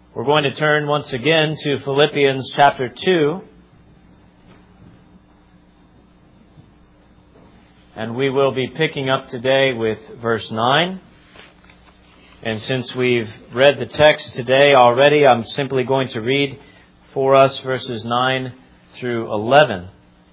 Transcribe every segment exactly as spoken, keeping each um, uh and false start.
We're going to turn once again to Philippians chapter two. And we will be picking up today with verse nine. And since we've read the text today already, I'm simply going to read for us verses nine through eleven.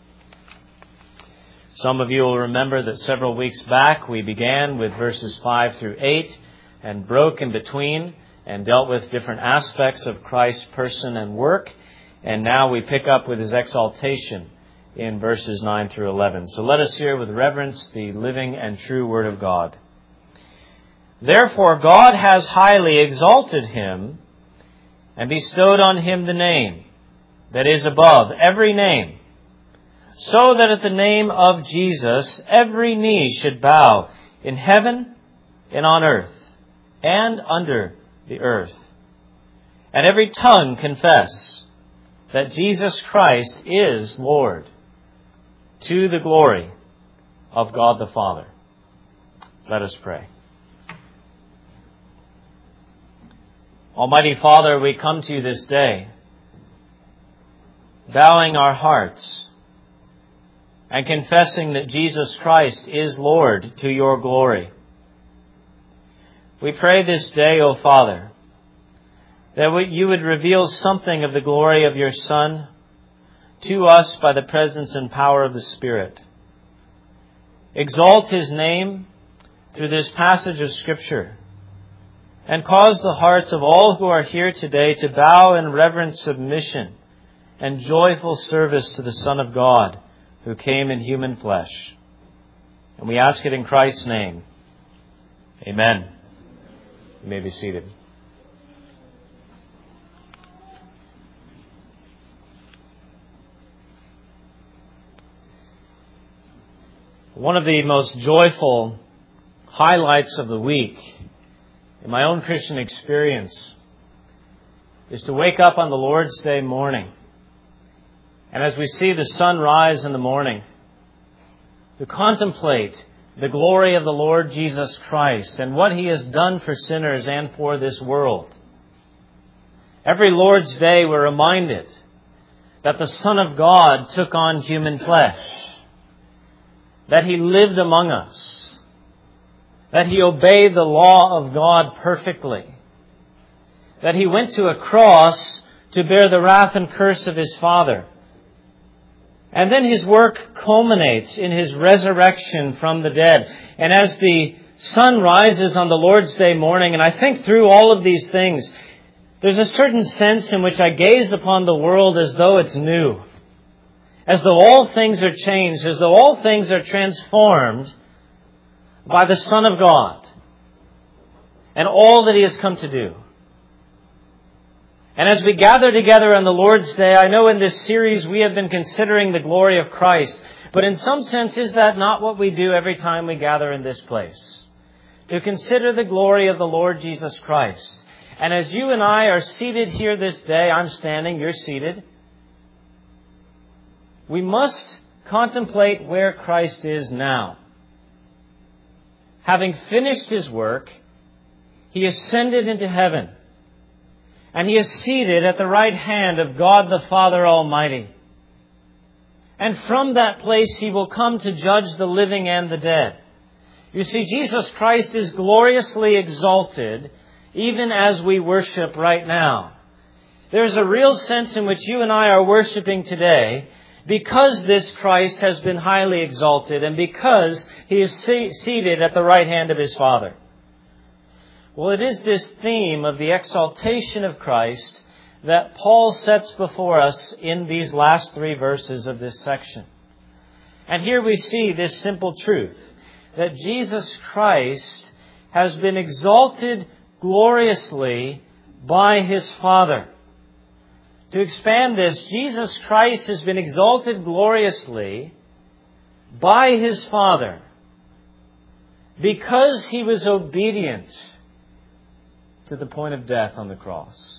Some of you will remember that several weeks back we began with verses five through eight and broke in between and dealt with different aspects of Christ's person and work. And now we pick up with His exaltation in verses nine through eleven. So let us hear with reverence the living and true Word of God. Therefore God has highly exalted Him and bestowed on Him the name that is above every name, so that at the name of Jesus every knee should bow in heaven and on earth and under the earth, and every tongue confess that Jesus Christ is Lord, to the glory of God the Father. Let us pray. Almighty Father, we come to you this day, bowing our hearts and confessing that Jesus Christ is Lord to your glory. We pray this day, O Father, that you would reveal something of the glory of your Son to us by the presence and power of the Spirit. Exalt His name through this passage of Scripture, and cause the hearts of all who are here today to bow in reverent submission and joyful service to the Son of God, who came in human flesh. And we ask it in Christ's name. Amen. You may be seated. One of the most joyful highlights of the week in my own Christian experience is to wake up on the Lord's Day morning, and as we see the sun rise in the morning, to contemplate the glory of the Lord Jesus Christ and what He has done for sinners and for this world. Every Lord's Day we're reminded that the Son of God took on human flesh, that He lived among us, that He obeyed the law of God perfectly, that He went to a cross to bear the wrath and curse of His Father. And then His work culminates in His resurrection from the dead. And as the sun rises on the Lord's Day morning, and I think through all of these things, there's a certain sense in which I gaze upon the world as though it's new, as though all things are changed, as though all things are transformed by the Son of God and all that He has come to do. And as we gather together on the Lord's Day, I know in this series we have been considering the glory of Christ. But in some sense, is that not what we do every time we gather in this place? To consider the glory of the Lord Jesus Christ. And as you and I are seated here this day, I'm standing, you're seated, we must contemplate where Christ is now. Having finished His work, He ascended into heaven. And He is seated at the right hand of God the Father Almighty. And from that place He will come to judge the living and the dead. You see, Jesus Christ is gloriously exalted even as we worship right now. There's a real sense in which you and I are worshiping today because this Christ has been highly exalted and because He is seated at the right hand of His Father. Well, it is this theme of the exaltation of Christ that Paul sets before us in these last three verses of this section. And here we see this simple truth, that Jesus Christ has been exalted gloriously by His Father. To expand this, Jesus Christ has been exalted gloriously by His Father because He was obedient to the point of death on the cross.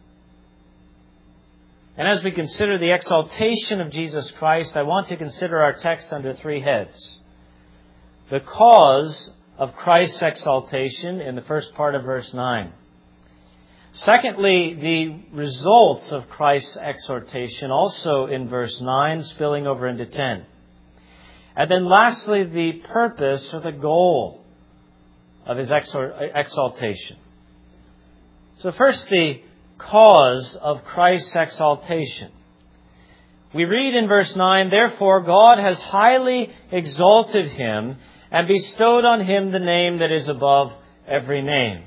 And as we consider the exaltation of Jesus Christ, I want to consider our text under three heads. The cause of Christ's exaltation in the first part of verse nine. Secondly, the results of Christ's exhortation, also in verse nine, spilling over into ten. And then lastly, the purpose or the goal of his exaltation. So first, the cause of Christ's exaltation. We read in verse nine, "Therefore God has highly exalted him and bestowed on him the name that is above every name."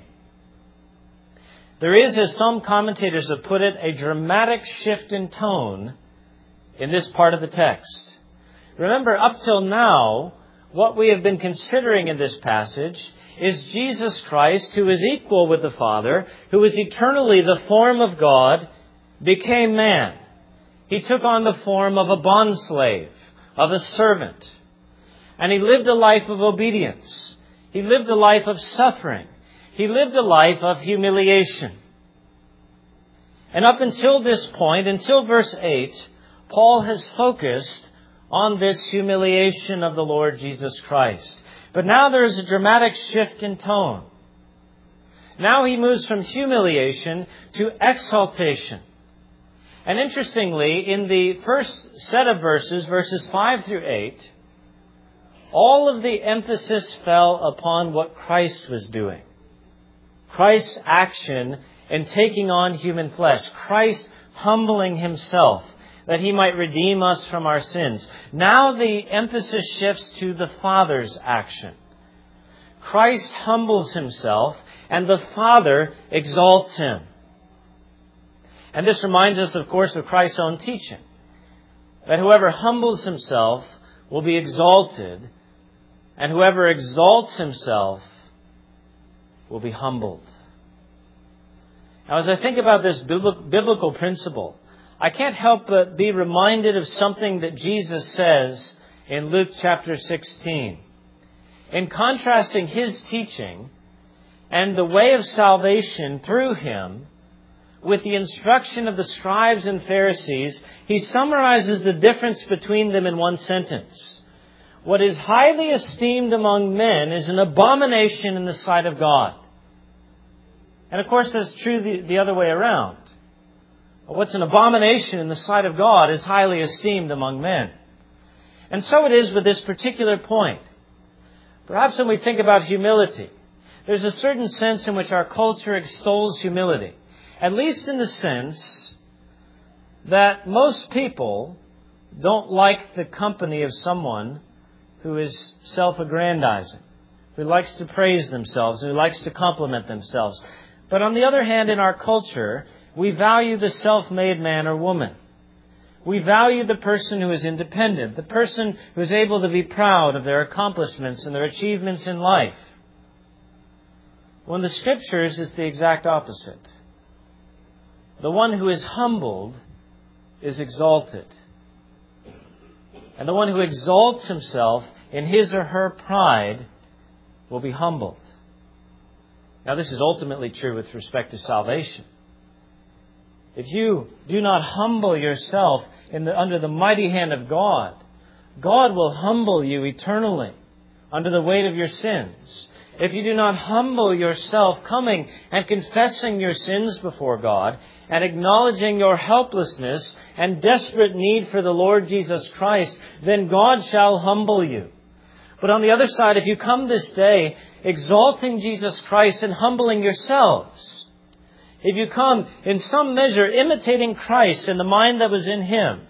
There is, as some commentators have put it, a dramatic shift in tone in this part of the text. Remember, up till now, what we have been considering in this passage is Jesus Christ, who is equal with the Father, who is eternally the form of God, became man. He took on the form of a bondslave, of a servant. And he lived a life of obedience. He lived a life of suffering. He lived a life of humiliation. And up until this point, until verse eight, Paul has focused on this humiliation of the Lord Jesus Christ. But now there is a dramatic shift in tone. Now he moves from humiliation to exaltation. And interestingly, in the first set of verses, verses five through eight, all of the emphasis fell upon what Christ was doing. Christ's action in taking on human flesh. Christ humbling himself that he might redeem us from our sins. Now the emphasis shifts to the Father's action. Christ humbles himself and the Father exalts him. And this reminds us, of course, of Christ's own teaching. That whoever humbles himself will be exalted, and whoever exalts himself will be humbled. Now, as I think about this biblical principle, I can't help but be reminded of something that Jesus says in Luke chapter sixteen. In contrasting his teaching and the way of salvation through him with the instruction of the scribes and Pharisees, he summarizes the difference between them in one sentence. What is highly esteemed among men is an abomination in the sight of God. And of course, that's true the, the other way around. What's an abomination in the sight of God is highly esteemed among men. And so it is with this particular point. Perhaps when we think about humility, there's a certain sense in which our culture extols humility. At least in the sense that most people don't like the company of someone who is self-aggrandizing, who likes to praise themselves, who likes to compliment themselves. But on the other hand, in our culture, we value the self-made man or woman. We value the person who is independent, the person who is able to be proud of their accomplishments and their achievements in life. Well, in the Scriptures, it's the exact opposite. The one who is humbled is exalted. And the one who exalts himself in his or her pride will be humbled. Now, this is ultimately true with respect to salvation. If you do not humble yourself in the, under the mighty hand of God, God will humble you eternally under the weight of your sins. If you do not humble yourself, coming and confessing your sins before God and acknowledging your helplessness and desperate need for the Lord Jesus Christ, then God shall humble you. But on the other side, if you come this day exalting Jesus Christ and humbling yourselves, if you come in some measure imitating Christ in the mind that was in him,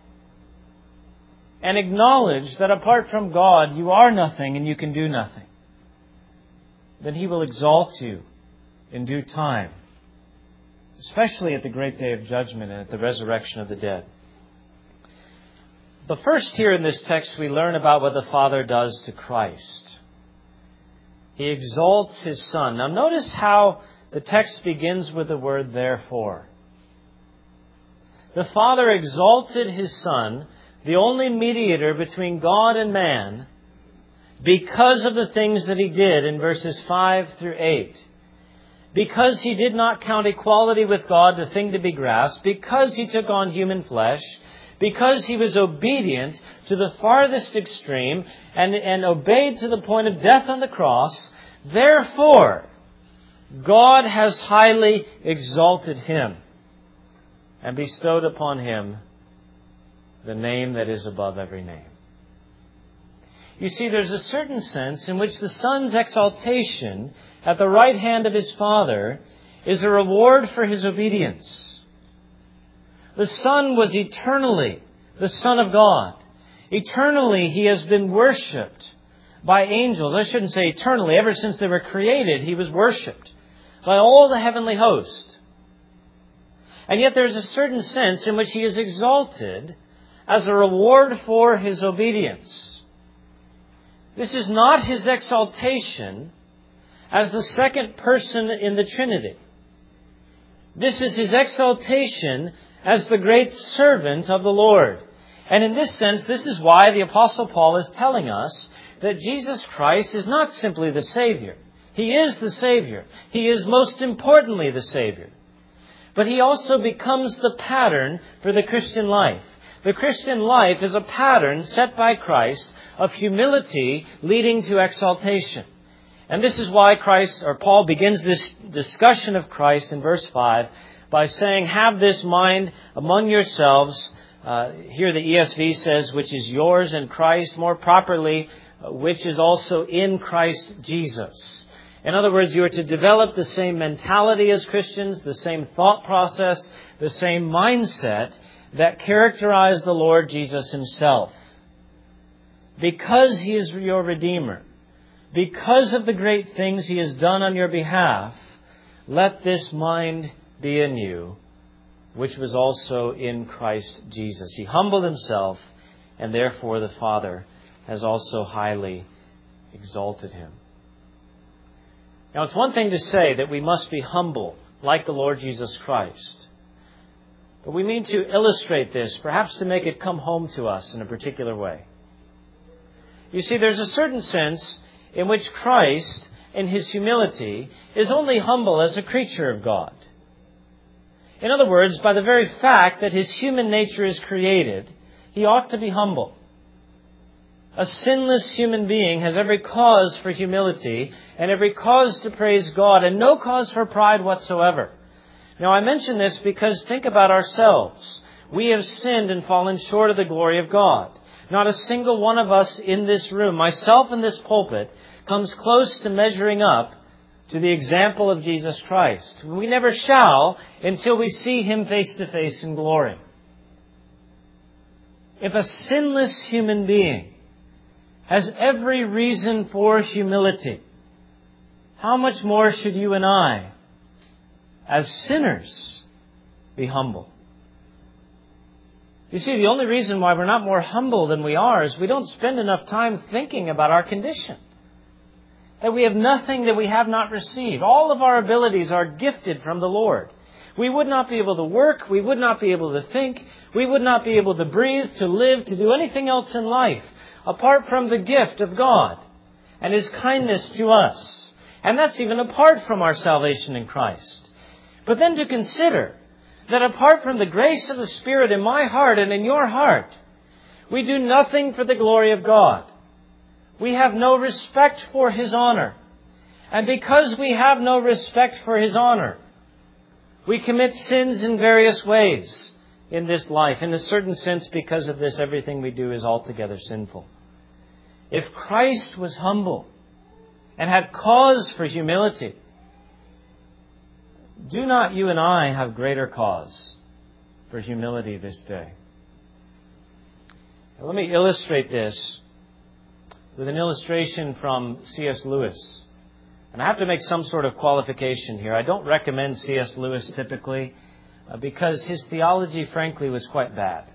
and acknowledge that apart from God you are nothing and you can do nothing, then he will exalt you in due time, especially at the great day of judgment and at the resurrection of the dead. But first here in this text we learn about what the Father does to Christ. He exalts his Son. Now notice how the text begins with the word therefore. The Father exalted his Son, the only mediator between God and man, because of the things that he did in verses five through eight. Because he did not count equality with God the thing to be grasped, because he took on human flesh, because he was obedient to the farthest extreme and, and obeyed to the point of death on the cross, therefore, God has highly exalted him and bestowed upon him the name that is above every name. You see, there's a certain sense in which the Son's exaltation at the right hand of his Father is a reward for his obedience. The Son was eternally the Son of God. Eternally, he has been worshipped by angels. I shouldn't say eternally. Ever since they were created, he was worshipped by all the heavenly host. And yet there's a certain sense in which he is exalted as a reward for his obedience. This is not his exaltation as the second person in the Trinity. This is his exaltation as the great servant of the Lord. And in this sense, this is why the Apostle Paul is telling us that Jesus Christ is not simply the Savior. He is the Savior. He is most importantly the Savior. But he also becomes the pattern for the Christian life. The Christian life is a pattern set by Christ of humility leading to exaltation. And this is why Christ, or Paul, begins this discussion of Christ in verse five by saying, have this mind among yourselves. Uh, here the E S V says, which is yours in Christ, more properly, uh, which is also in Christ Jesus. In other words, you are to develop the same mentality as Christians, the same thought process, the same mindset that characterized the Lord Jesus himself. Because he is your Redeemer, because of the great things he has done on your behalf, let this mind be in you, which was also in Christ Jesus. He humbled himself, and therefore the Father has also highly exalted him. Now, it's one thing to say that we must be humble like the Lord Jesus Christ. But we mean to illustrate this, perhaps to make it come home to us in a particular way. You see, there's a certain sense in which Christ, in his humility, is only humble as a creature of God. In other words, by the very fact that his human nature is created, he ought to be humble. A sinless human being has every cause for humility and every cause to praise God and no cause for pride whatsoever. Now, I mention this because think about ourselves. We have sinned and fallen short of the glory of God. Not a single one of us in this room, myself in this pulpit, comes close to measuring up to the example of Jesus Christ. We never shall until we see him face to face in glory. If a sinless human being has every reason for humility, how much more should you and I, as sinners, be humble? You see, the only reason why we're not more humble than we are is we don't spend enough time thinking about our condition. That we have nothing that we have not received. All of our abilities are gifted from the Lord. We would not be able to work. We would not be able to think. We would not be able to breathe, to live, to do anything else in life apart from the gift of God and his kindness to us. And that's even apart from our salvation in Christ. But then to consider that apart from the grace of the Spirit in my heart and in your heart, we do nothing for the glory of God. We have no respect for his honor. And because we have no respect for his honor, we commit sins in various ways in this life. In a certain sense, because of this, everything we do is altogether sinful. If Christ was humble and had cause for humility, do not you and I have greater cause for humility this day? Now, let me illustrate this with an illustration from C S Lewis. And I have to make some sort of qualification here. I don't recommend C S Lewis typically uh, because his theology, frankly, was quite bad.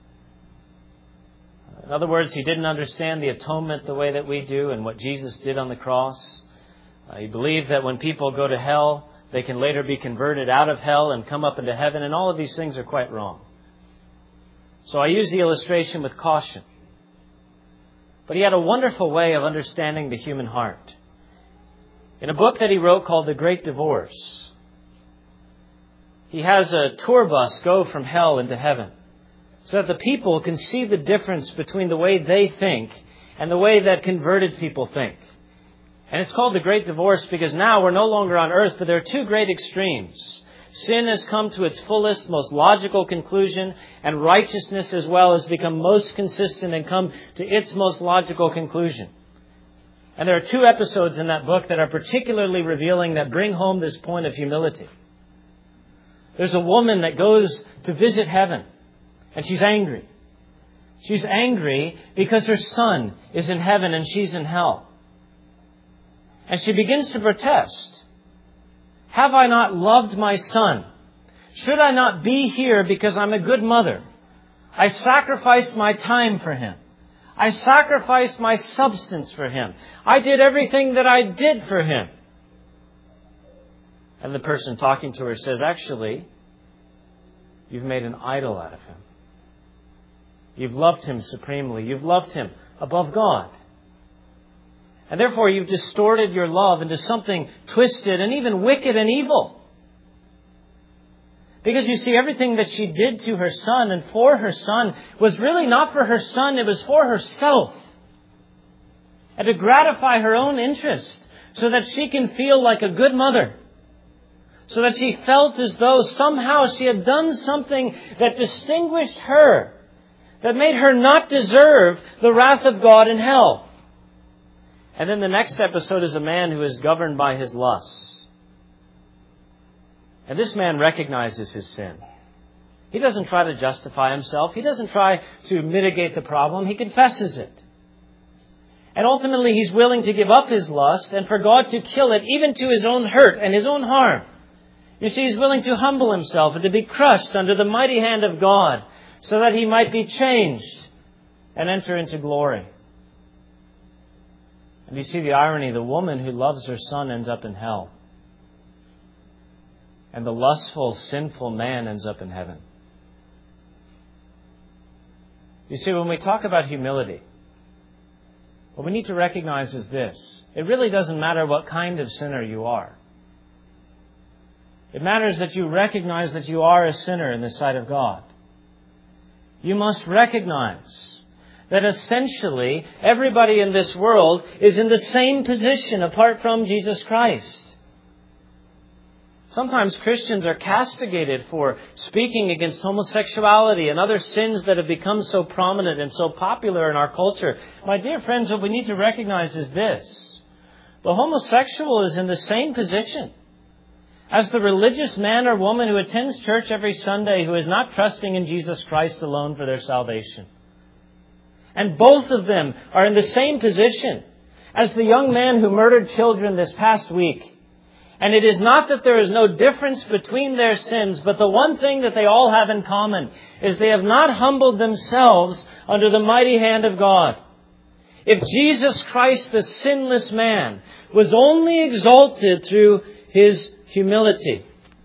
In other words, he didn't understand the atonement the way that we do and what Jesus did on the cross. Uh, he believed that when people go to hell, they can later be converted out of hell and come up into heaven, and all of these things are quite wrong. So I use the illustration with caution. But he had a wonderful way of understanding the human heart. In a book that he wrote called The Great Divorce, he has a tour bus go from hell into heaven so that the people can see the difference between the way they think and the way that converted people think. And it's called the Great Divorce because now we're no longer on earth, but there are two great extremes. Sin has come to its fullest, most logical conclusion, and righteousness as well has become most consistent and come to its most logical conclusion. And there are two episodes in that book that are particularly revealing that bring home this point of humility. There's a woman that goes to visit heaven, and she's angry. She's angry because her son is in heaven and she's in hell. And she begins to protest. Have I not loved my son? Should I not be here because I'm a good mother? I sacrificed my time for him. I sacrificed my substance for him. I did everything that I did for him. And the person talking to her says, actually, you've made an idol out of him. You've loved him supremely. You've loved him above God. And therefore you've distorted your love into something twisted and even wicked and evil. Because you see, everything that she did to her son and for her son was really not for her son, it was for herself. And to gratify her own interest so that she can feel like a good mother. So that she felt as though somehow she had done something that distinguished her, that made her not deserve the wrath of God in hell. And then the next episode is a man who is governed by his lusts. And this man recognizes his sin. He doesn't try to justify himself. He doesn't try to mitigate the problem. He confesses it. And ultimately he's willing to give up his lust and for God to kill it, even to his own hurt and his own harm. You see, he's willing to humble himself and to be crushed under the mighty hand of God so that he might be changed and enter into glory. And you see the irony, the woman who loves her son ends up in hell. And the lustful, sinful man ends up in heaven. You see, when we talk about humility, what we need to recognize is this. It really doesn't matter what kind of sinner you are. It matters that you recognize that you are a sinner in the sight of God. You must recognize that essentially everybody in this world is in the same position apart from Jesus Christ. Sometimes Christians are castigated for speaking against homosexuality and other sins that have become so prominent and so popular in our culture. My dear friends, what we need to recognize is this. The homosexual is in the same position as the religious man or woman who attends church every Sunday who is not trusting in Jesus Christ alone for their salvation. And both of them are in the same position as the young man who murdered children this past week. And it is not that there is no difference between their sins, but the one thing that they all have in common is they have not humbled themselves under the mighty hand of God. If Jesus Christ, the sinless man, was only exalted through his humility,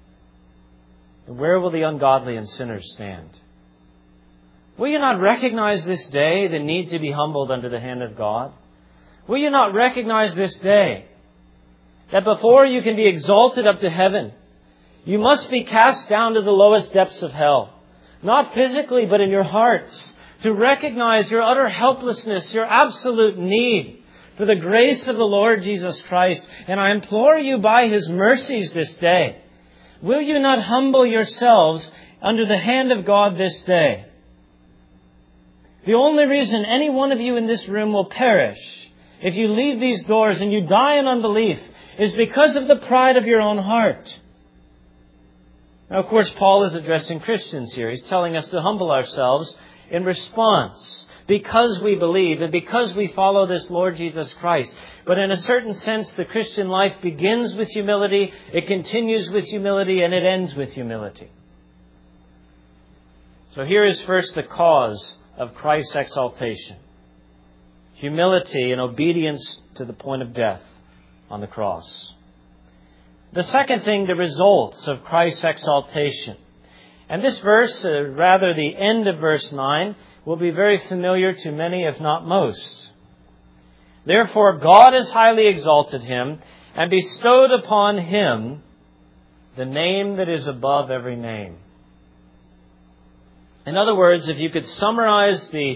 where will the ungodly and sinners stand? Will you not recognize this day the need to be humbled under the hand of God? Will you not recognize this day that before you can be exalted up to heaven, you must be cast down to the lowest depths of hell? Not physically, but in your hearts. To recognize your utter helplessness, your absolute need for the grace of the Lord Jesus Christ. And I implore you by His mercies this day, will you not humble yourselves under the hand of God this day? The only reason any one of you in this room will perish if you leave these doors and you die in unbelief is because of the pride of your own heart. Now, of course, Paul is addressing Christians here. He's telling us to humble ourselves in response because we believe and because we follow this Lord Jesus Christ. But in a certain sense, the Christian life begins with humility, it continues with humility, and it ends with humility. So here is first the cause of Christ's exaltation. Humility and obedience to the point of death on the cross. The second thing, the results of Christ's exaltation. And this verse, uh, rather the end of verse nine, will be very familiar to many, if not most. Therefore, God has highly exalted Him and bestowed upon Him the name that is above every name. In other words, if you could summarize the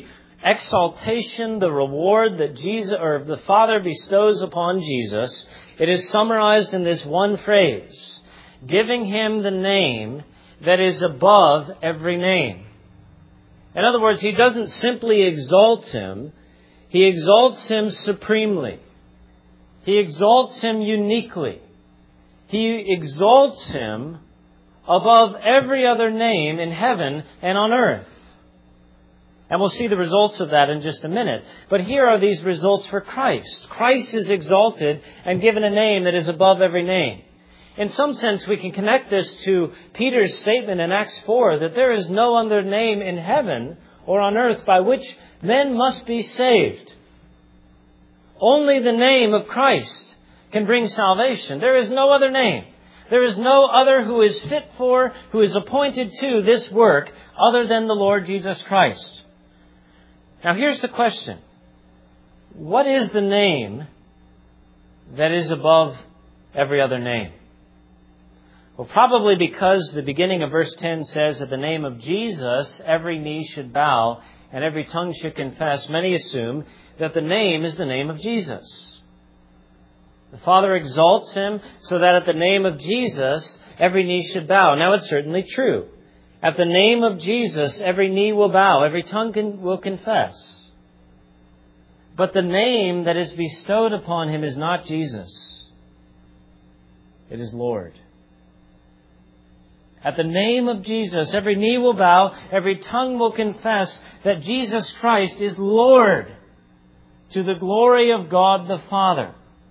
exaltation, the reward that Jesus or the Father bestows upon Jesus, it is summarized in this one phrase, giving him the name that is above every name. In other words, he doesn't simply exalt him, he exalts him supremely. He exalts him uniquely. He exalts him above every other name in heaven and on earth. And we'll see the results of that in just a minute. But here are these results for Christ. Christ is exalted and given a name that is above every name. In some sense, we can connect this to Peter's statement in Acts four that there is no other name in heaven or on earth by which men must be saved. Only the name of Christ can bring salvation. There is no other name. There is no other who is fit for, who is appointed to this work other than the Lord Jesus Christ. Now here's the question. What is the name that is above every other name? Well, probably because the beginning of verse ten says that the name of Jesus, every knee should bow and every tongue should confess. Many assume that the name is the name of Jesus. The Father exalts him so that at the name of Jesus, every knee should bow. Now, it's certainly true. At the name of Jesus, every knee will bow, every tongue can, will confess. But the name that is bestowed upon him is not Jesus. It is Lord. At the name of Jesus, every knee will bow, every tongue will confess that Jesus Christ is Lord, to the glory of God the Father.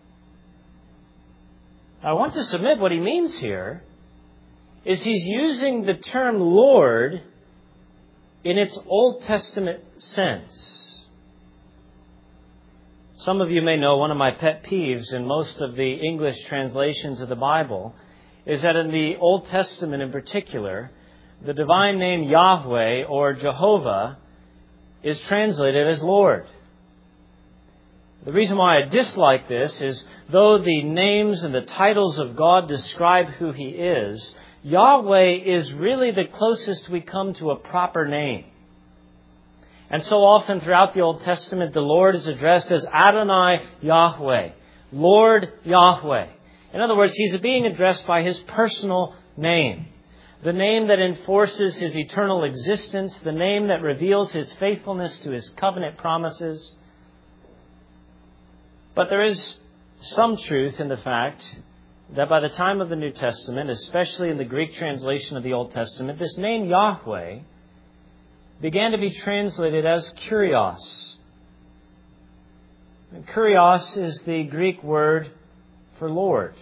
I want to submit what he means here is he's using the term Lord in its Old Testament sense. Some of you may know one of my pet peeves in most of the English translations of the Bible is that in the Old Testament in particular, the divine name Yahweh or Jehovah is translated as Lord. The reason why I dislike this is, though the names and the titles of God describe who He is, Yahweh is really the closest we come to a proper name. And so often throughout the Old Testament, the Lord is addressed as Adonai Yahweh, Lord Yahweh. In other words, He's being addressed by His personal name, the name that enforces His eternal existence, the name that reveals His faithfulness to His covenant promises. But there is some truth in the fact that by the time of the New Testament, especially in the Greek translation of the Old Testament, this name Yahweh began to be translated as Kyrios. And Kyrios is the Greek word for Lord.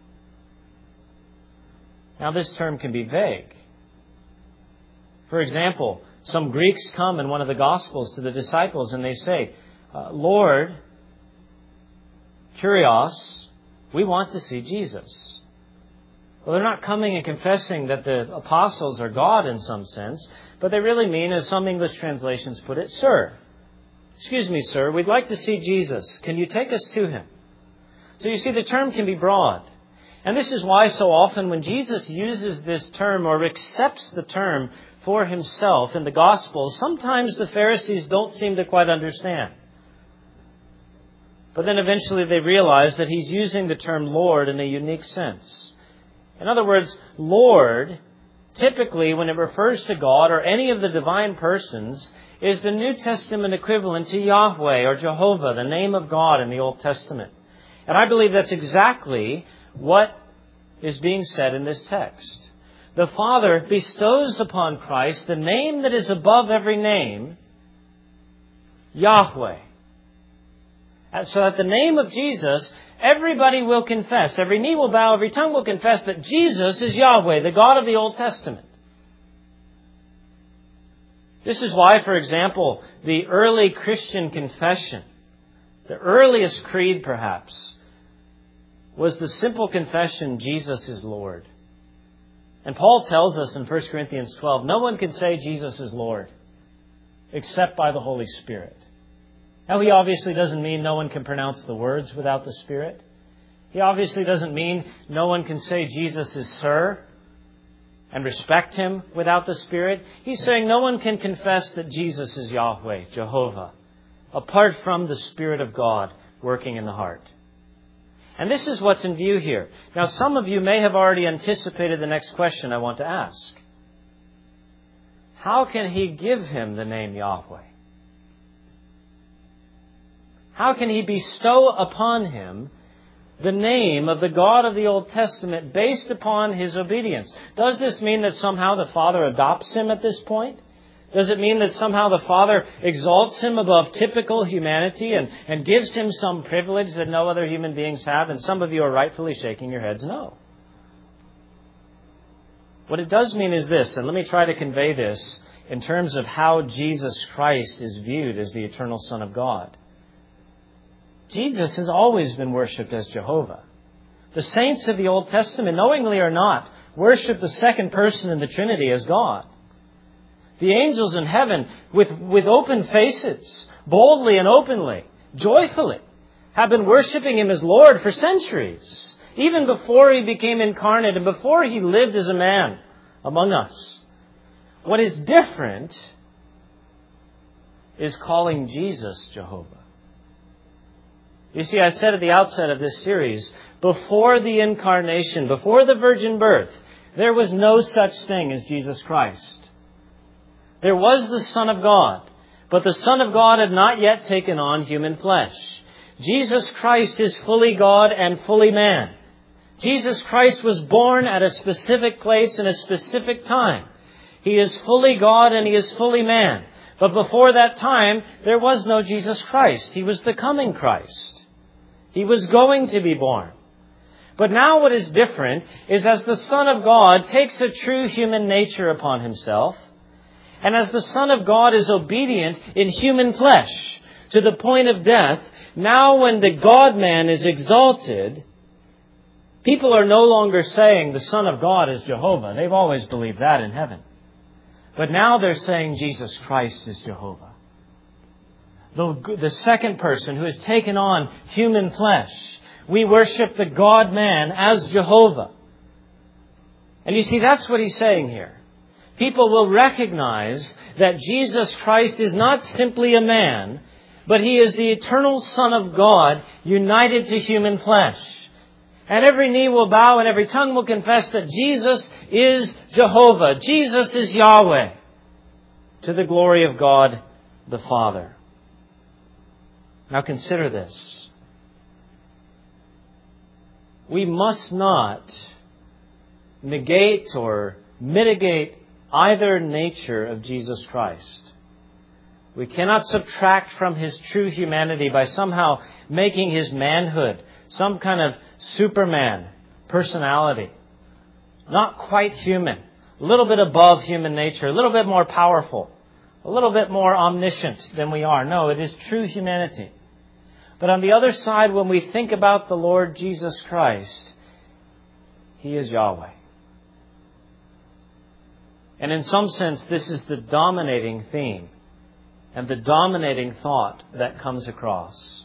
Now, this term can be vague. For example, some Greeks come in one of the Gospels to the disciples and they say, uh, Lord, Kyrios, we want to see Jesus. Well, they're not coming and confessing that the apostles are God in some sense, but they really mean, as some English translations put it, Sir, excuse me, sir, we'd like to see Jesus. Can you take us to Him? So you see, the term can be broad. And this is why so often when Jesus uses this term or accepts the term for Himself in the Gospels, sometimes the Pharisees don't seem to quite understand. But then eventually they realize that He's using the term Lord in a unique sense. In other words, Lord, typically when it refers to God or any of the divine persons, is the New Testament equivalent to Yahweh or Jehovah, the name of God in the Old Testament. And I believe that's exactly what is being said in this text. The Father bestows upon Christ the name that is above every name, Yahweh. And so at the name of Jesus, everybody will confess, every knee will bow, every tongue will confess that Jesus is Yahweh, the God of the Old Testament. This is why, for example, the early Christian confession, the earliest creed perhaps, was the simple confession, Jesus is Lord. And Paul tells us in First Corinthians twelve, no one can say Jesus is Lord except by the Holy Spirit. Now, he obviously doesn't mean no one can pronounce the words without the Spirit. He obviously doesn't mean no one can say Jesus is Sir and respect Him without the Spirit. He's saying no one can confess that Jesus is Yahweh, Jehovah, apart from the Spirit of God working in the heart. And this is what's in view here. Now, some of you may have already anticipated the next question I want to ask. How can He give Him the name Yahweh? How can He bestow upon Him the name of the God of the Old Testament based upon His obedience? Does this mean that somehow the Father adopts Him at this point? Does it mean that somehow the Father exalts Him above typical humanity and, and gives Him some privilege that no other human beings have? And some of you are rightfully shaking your heads no. What it does mean is this, and let me try to convey this in terms of how Jesus Christ is viewed as the eternal Son of God. Jesus has always been worshipped as Jehovah. The saints of the Old Testament, knowingly or not, worship the second person in the Trinity as God. The angels in heaven, with, with open faces, boldly and openly, joyfully, have been worshiping Him as Lord for centuries, even before He became incarnate and before He lived as a man among us. What is different is calling Jesus Jehovah. You see, I said at the outset of this series, before the incarnation, before the virgin birth, there was no such thing as Jesus Christ. There was the Son of God, but the Son of God had not yet taken on human flesh. Jesus Christ is fully God and fully man. Jesus Christ was born at a specific place in a specific time. He is fully God and He is fully man. But before that time, there was no Jesus Christ. He was the coming Christ. He was going to be born. But now what is different is as the Son of God takes a true human nature upon Himself, and as the Son of God is obedient in human flesh to the point of death, now when the God-man is exalted, people are no longer saying the Son of God is Jehovah. They've always believed that in heaven. But now they're saying Jesus Christ is Jehovah. The, the second person who has taken on human flesh. We worship the God-man as Jehovah. And you see, that's what He's saying here. People will recognize that Jesus Christ is not simply a man, but He is the eternal Son of God united to human flesh. And every knee will bow and every tongue will confess that Jesus is Jehovah. Jesus is Yahweh, to the glory of God the Father. Now consider this. We must not negate or mitigate either nature of Jesus Christ. We cannot subtract from His true humanity by somehow making His manhood some kind of Superman personality. Not quite human. A little bit above human nature. A little bit more powerful. A little bit more omniscient than we are. No, it is true humanity. But on the other side, when we think about the Lord Jesus Christ, He is Yahweh. And in some sense, this is the dominating theme and the dominating thought that comes across.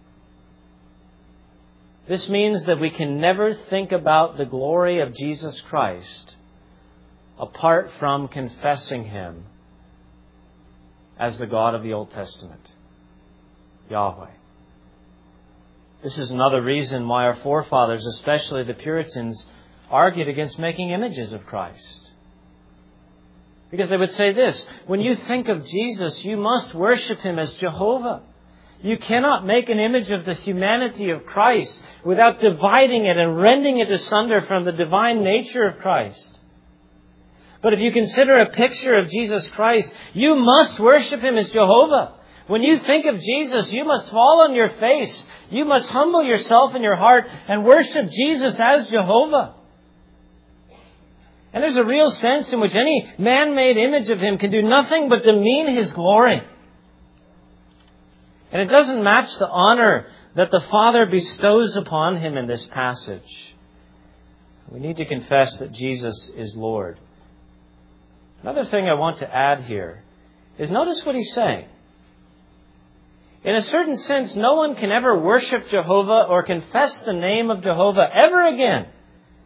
This means that we can never think about the glory of Jesus Christ apart from confessing Him as the God of the Old Testament, Yahweh. This is another reason why our forefathers, especially the Puritans, argued against making images of Christ. Because they would say this, when you think of Jesus, you must worship Him as Jehovah. You cannot make an image of the humanity of Christ without dividing it and rending it asunder from the divine nature of Christ. But if you consider a picture of Jesus Christ, you must worship Him as Jehovah. When you think of Jesus, you must fall on your face. You must humble yourself in your heart and worship Jesus as Jehovah. And there's a real sense in which any man-made image of Him can do nothing but demean His glory. And it doesn't match the honor that the Father bestows upon Him in this passage. We need to confess that Jesus is Lord. Another thing I want to add here is notice what He's saying. In a certain sense, no one can ever worship Jehovah or confess the name of Jehovah ever again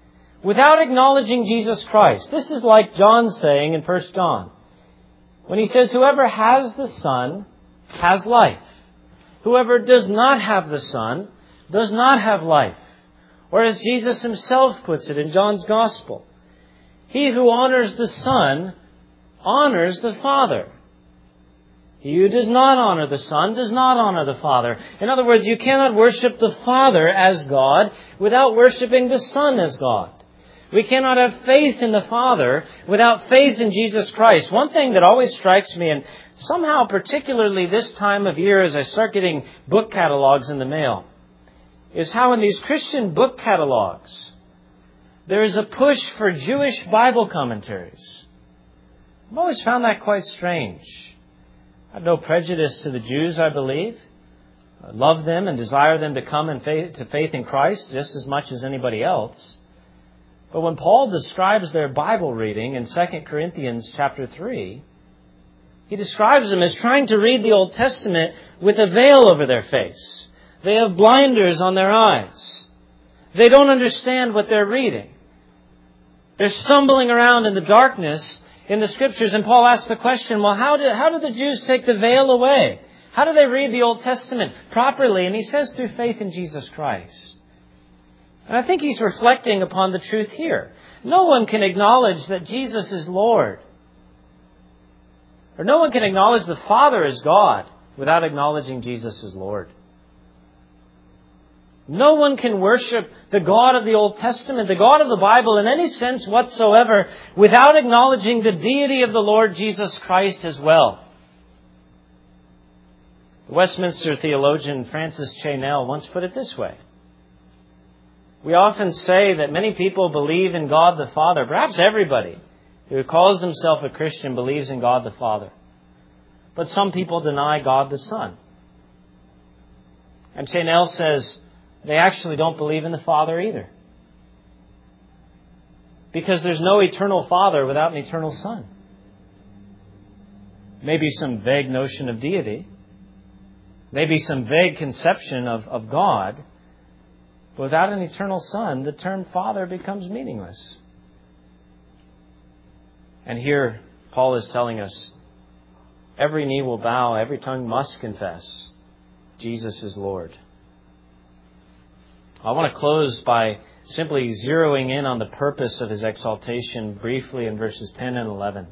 without acknowledging Jesus Christ. This is like John saying in First John, when he says, whoever has the Son has life. Whoever does not have the Son does not have life. Or as Jesus himself puts it in John's Gospel, he who honors the Son honors the Father. He who does not honor the Son does not honor the Father. In other words, you cannot worship the Father as God without worshiping the Son as God. We cannot have faith in the Father without faith in Jesus Christ. One thing that always strikes me, and somehow particularly this time of year as I start getting book catalogs in the mail, is how in these Christian book catalogs, there is a push for Jewish Bible commentaries. I've always found that quite strange. I have no prejudice to the Jews, I believe. I love them and desire them to come in faith, to faith in Christ just as much as anybody else. But when Paul describes their Bible reading in Second Corinthians chapter three, he describes them as trying to read the Old Testament with a veil over their face. They have blinders on their eyes. They don't understand what they're reading. They're stumbling around in the darkness in the Scriptures. And Paul asks the question, well, how do, how do the Jews take the veil away? How do they read the Old Testament properly? And he says through faith in Jesus Christ. And I think he's reflecting upon the truth here. No one can acknowledge that Jesus is Lord. Or no one can acknowledge the Father as God without acknowledging Jesus as Lord. No one can worship the God of the Old Testament, the God of the Bible in any sense whatsoever without acknowledging the deity of the Lord Jesus Christ as well. The Westminster theologian Francis Chaynell once put it this way. We often say that many people believe in God the Father. Perhaps everybody who calls themselves a Christian believes in God the Father. But some people deny God the Son. And Chaynell says they actually don't believe in the Father either. Because there's no eternal Father without an eternal Son. Maybe some vague notion of deity. Maybe some vague conception of, of God. But without an eternal Son, the term Father becomes meaningless. And here, Paul is telling us, every knee will bow, every tongue must confess, Jesus is Lord. I want to close by simply zeroing in on the purpose of his exaltation briefly in verses ten and eleven.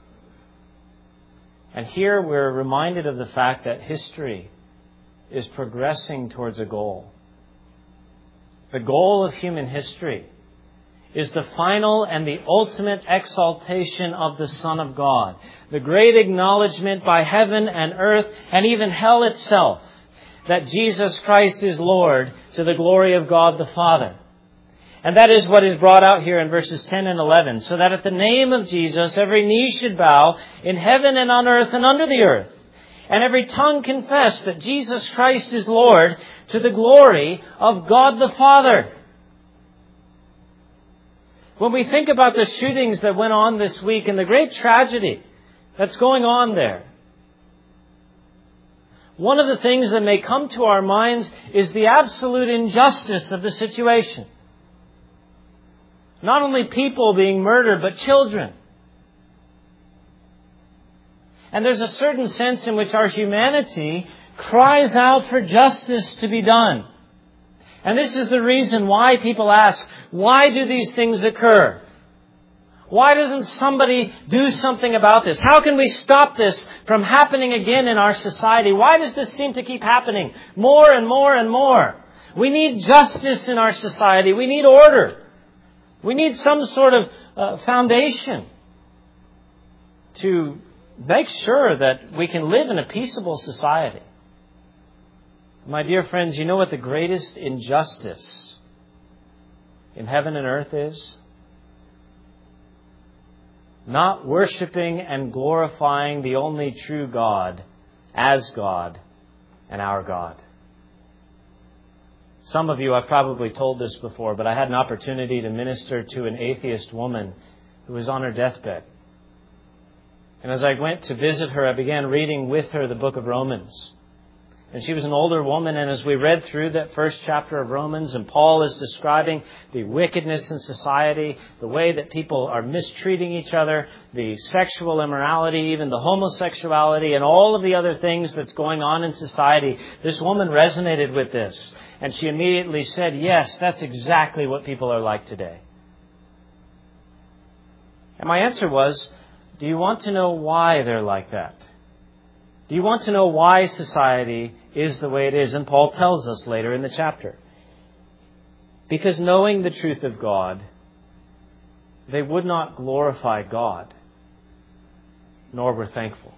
And here we're reminded of the fact that history is progressing towards a goal. The goal of human history is the final and the ultimate exaltation of the Son of God. The great acknowledgement by heaven and earth and even hell itself that Jesus Christ is Lord to the glory of God the Father. And that is what is brought out here in verses ten and eleven. So that at the name of Jesus every knee should bow in heaven and on earth and under the earth. And every tongue confess that Jesus Christ is Lord to the glory of God the Father. When we think about the shootings that went on this week and the great tragedy that's going on there, one of the things that may come to our minds is the absolute injustice of the situation. Not only people being murdered, but children. And there's a certain sense in which our humanity cries out for justice to be done. And this is the reason why people ask, why do these things occur? Why doesn't somebody do something about this? How can we stop this from happening again in our society? Why does this seem to keep happening more and more and more? We need justice in our society. We need order. We need some sort of uh, foundation to make sure that we can live in a peaceable society. My dear friends, you know what the greatest injustice in heaven and earth is? Not worshiping and glorifying the only true God as God and our God. Some of you, I've probably told this before, but I had an opportunity to minister to an atheist woman who was on her deathbed. And as I went to visit her, I began reading with her the book of Romans. And she was an older woman, and as we read through that first chapter of Romans, and Paul is describing the wickedness in society, the way that people are mistreating each other, the sexual immorality, even the homosexuality, and all of the other things that's going on in society, this woman resonated with this. And she immediately said, yes, that's exactly what people are like today. And my answer was, do you want to know why they're like that? Do you want to know why society is the way it is? And Paul tells us later in the chapter. Because knowing the truth of God, they would not glorify God, nor were thankful.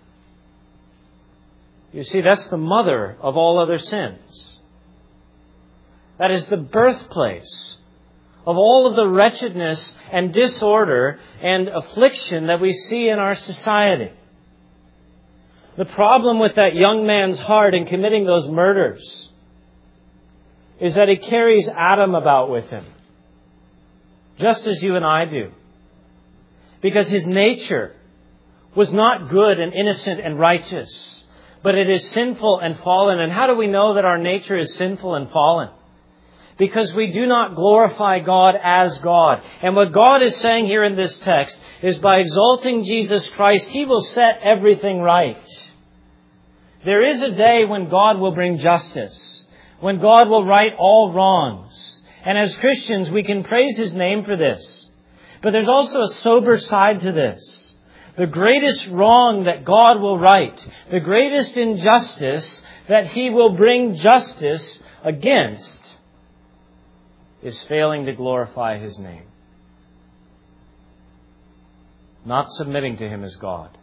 You see, that's the mother of all other sins. That is the birthplace of all of the wretchedness and disorder and affliction that we see in our society. The problem with that young man's heart in committing those murders is that he carries Adam about with him, just as you and I do. Because his nature was not good and innocent and righteous, but it is sinful and fallen. And how do we know that our nature is sinful and fallen? Because we do not glorify God as God. And what God is saying here in this text is by exalting Jesus Christ, He will set everything right. There is a day when God will bring justice, when God will right all wrongs. And as Christians, we can praise His name for this. But there's also a sober side to this. The greatest wrong that God will right, the greatest injustice that He will bring justice against, is failing to glorify His name. Not submitting to Him as God.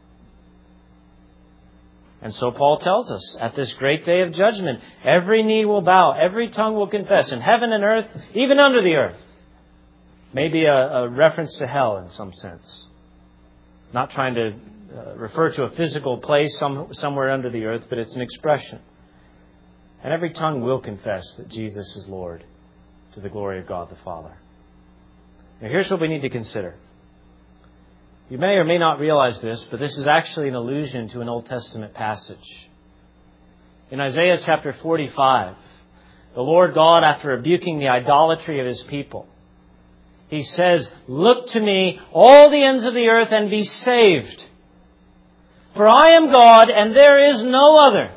And so Paul tells us, at this great day of judgment, every knee will bow, every tongue will confess, in heaven and earth, even under the earth. Maybe a, a reference to hell in some sense. Not trying to uh, refer to a physical place some, somewhere under the earth, but it's an expression. And every tongue will confess that Jesus is Lord, to the glory of God the Father. Now here's what we need to consider. You may or may not realize this, but this is actually an allusion to an Old Testament passage. In Isaiah chapter forty-five, the Lord God, after rebuking the idolatry of His people, He says, "Look to me, all the ends of the earth, and be saved. For I am God, and there is no other."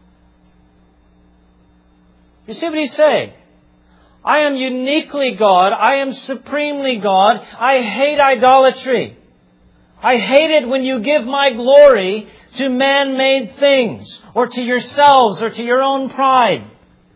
You see what He's saying? I am uniquely God. I am supremely God. I hate idolatry. I hate it when you give my glory to man-made things, or to yourselves, or to your own pride.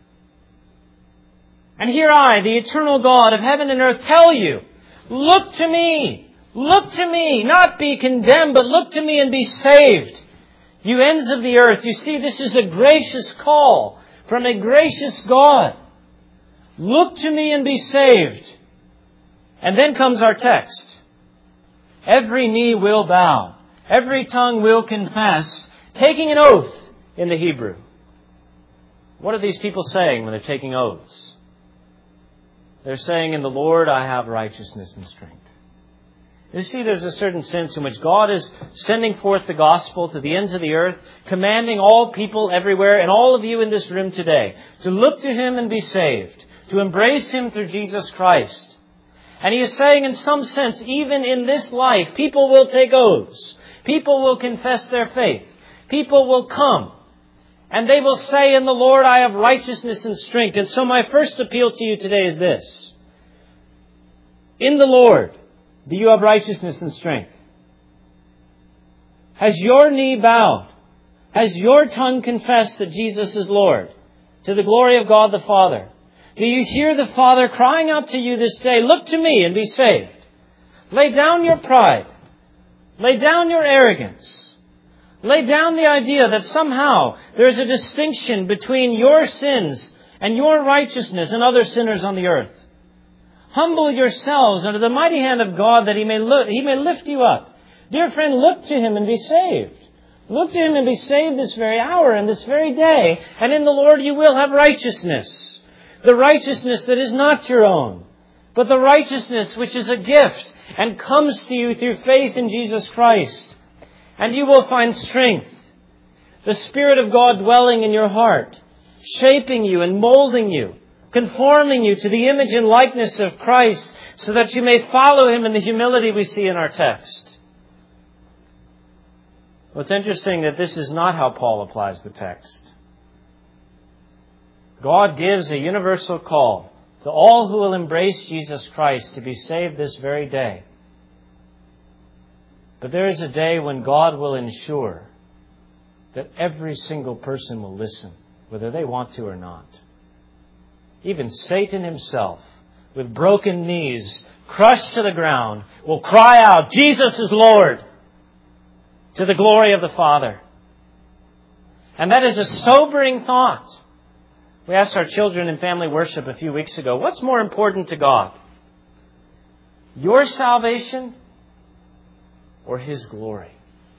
And here I, the eternal God of heaven and earth, tell you, look to me, look to me, not be condemned, but look to me and be saved. You ends of the earth, you see, this is a gracious call from a gracious God. Look to me and be saved. And then comes our text. Every knee will bow. Every tongue will confess, taking an oath in the Hebrew. What are these people saying when they're taking oaths? They're saying, "In the Lord I have righteousness and strength." You see, there's a certain sense in which God is sending forth the gospel to the ends of the earth, commanding all people everywhere, and all of you in this room today, to look to Him and be saved, to embrace Him through Jesus Christ. And He is saying, in some sense, even in this life, people will take oaths. People will confess their faith. People will come. And they will say, "In the Lord I have righteousness and strength." And so my first appeal to you today is this. In the Lord, do you have righteousness and strength? Has your knee bowed? Has your tongue confessed that Jesus is Lord, to the glory of God the Father? Do you hear the Father crying out to you this day, "Look to me and be saved"? Lay down your pride. Lay down your arrogance. Lay down the idea that somehow there's a distinction between your sins and your righteousness and other sinners on the earth. Humble yourselves under the mighty hand of God that He may look, He may lift you up. Dear friend, look to Him and be saved. Look to Him and be saved this very hour and this very day. And in the Lord you will have righteousness. The righteousness that is not your own, but the righteousness which is a gift and comes to you through faith in Jesus Christ. And you will find strength, the Spirit of God dwelling in your heart, shaping you and molding you, conforming you to the image and likeness of Christ, so that you may follow Him in the humility we see in our text. Well, it's interesting that this is not how Paul applies the text. God gives a universal call to all who will embrace Jesus Christ to be saved this very day. But there is a day when God will ensure that every single person will listen, whether they want to or not. Even Satan himself, with broken knees, crushed to the ground, will cry out, "Jesus is Lord," to the glory of the Father. And that is a sobering thought. We asked our children in family worship a few weeks ago, what's more important to God? Your salvation or His glory?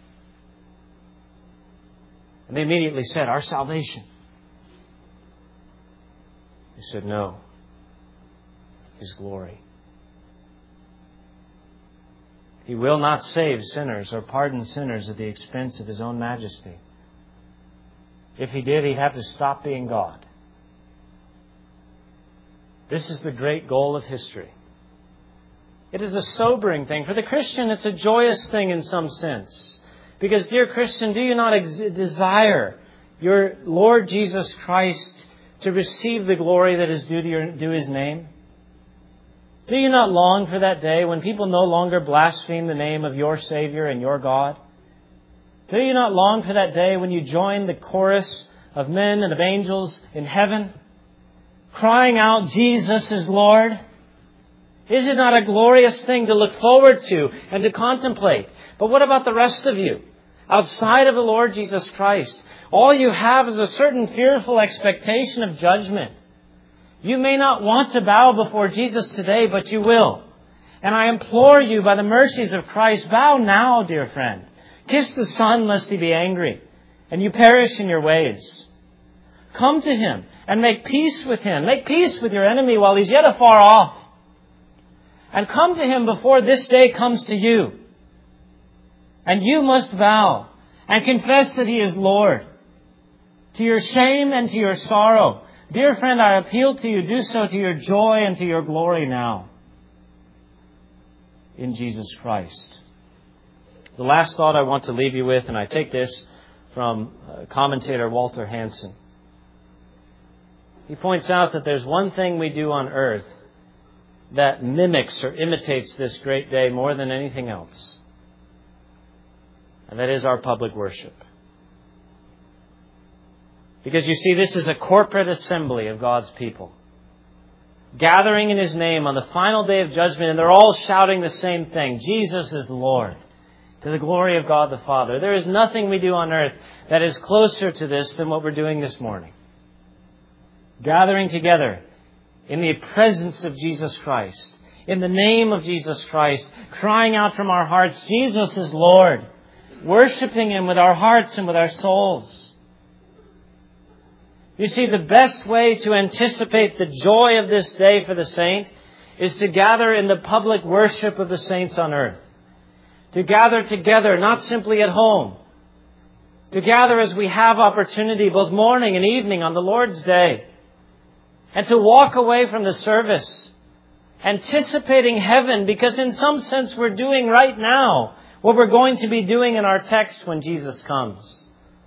And they immediately said, our salvation. He said, no, His glory. He will not save sinners or pardon sinners at the expense of His own majesty. If He did, He'd have to stop being God. This is the great goal of history. It is a sobering thing. For the Christian, it's a joyous thing in some sense. Because, dear Christian, do you not ex- desire your Lord Jesus Christ to receive the glory that is due to your, due His name? Do you not long for that day when people no longer blaspheme the name of your Savior and your God? Do you not long for that day when you join the chorus of men and of angels in heaven, crying out, Jesus is Lord? Is it not a glorious thing to look forward to and to contemplate? But what about the rest of you? Outside of the Lord Jesus Christ, all you have is a certain fearful expectation of judgment. You may not want to bow before Jesus today, but you will. And I implore you, by the mercies of Christ, bow now, dear friend. Kiss the Son, lest He be angry, and you perish in your ways. Come to Him and make peace with Him. Make peace with your enemy while he's yet afar off. And come to Him before this day comes to you. And you must bow and confess that He is Lord. To your shame and to your sorrow. Dear friend, I appeal to you, do so to your joy and to your glory now. In Jesus Christ. The last thought I want to leave you with, and I take this from commentator Walter Hansen. He points out that there's one thing we do on earth that mimics or imitates this great day more than anything else. And that is our public worship. Because you see, this is a corporate assembly of God's people, gathering in His name on the final day of judgment, and they're all shouting the same thing. Jesus is Lord, to the glory of God the Father. There is nothing we do on earth that is closer to this than what we're doing this morning. Gathering together in the presence of Jesus Christ, in the name of Jesus Christ, crying out from our hearts, Jesus is Lord, worshiping Him with our hearts and with our souls. You see, the best way to anticipate the joy of this day for the saint is to gather in the public worship of the saints on earth. To gather together, not simply at home. To gather as we have opportunity, both morning and evening on the Lord's day. And to walk away from the service, anticipating heaven, because in some sense we're doing right now what we're going to be doing in our text when Jesus comes.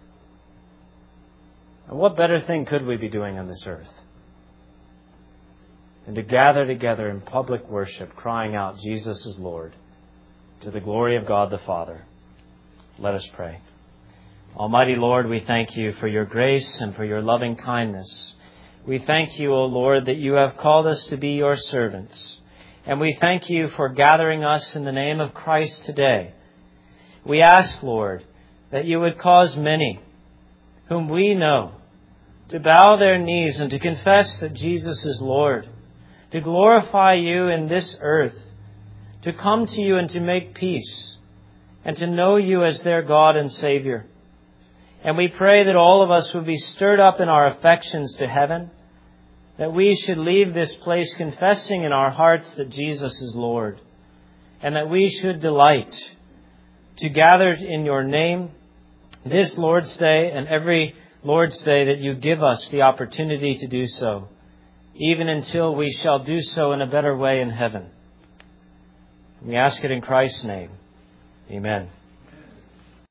And what better thing could we be doing on this earth than to gather together in public worship, crying out, Jesus is Lord, to the glory of God the Father. Let us pray. Almighty Lord, we thank You for Your grace and for Your loving kindness. We thank You, O Lord, that You have called us to be Your servants. And we thank You for gathering us in the name of Christ today. We ask, Lord, that You would cause many whom we know to bow their knees and to confess that Jesus is Lord, to glorify You in this earth, to come to You and to make peace, and to know You as their God and Savior. And we pray that all of us would be stirred up in our affections to heaven, that we should leave this place confessing in our hearts that Jesus is Lord, and that we should delight to gather in Your name this Lord's Day and every Lord's Day that you give us the opportunity to do so, even until we shall do so in a better way in heaven. We ask it in Christ's name. Amen.